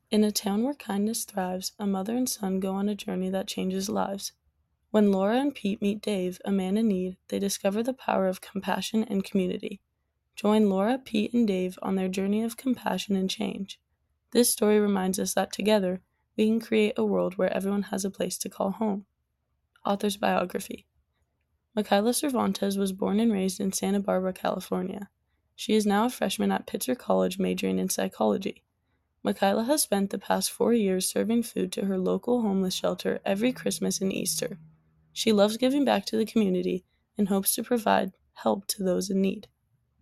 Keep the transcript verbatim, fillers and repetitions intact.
In a town where kindness thrives, a mother and son go on a journey that changes lives. When Laura and Pete meet Dave, a man in need, they discover the power of compassion and community. Join Laura, Pete, and Dave on their journey of compassion and change. This story reminds us that together, we can create a world where everyone has a place to call home. Author's biography. Michaela Cervantes was born and raised in Santa Barbara, California. She is now a freshman at Pitzer College majoring in psychology. Michaela has spent the past four years serving food to her local homeless shelter every Christmas and Easter. She loves giving back to the community and hopes to provide help to those in need.